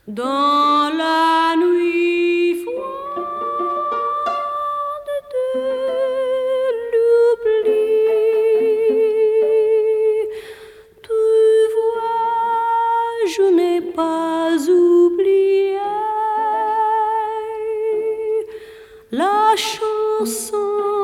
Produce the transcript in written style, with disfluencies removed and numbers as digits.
dans la nuit froide de l'oubli. Tu vois, je n'ai pas oublié la chanson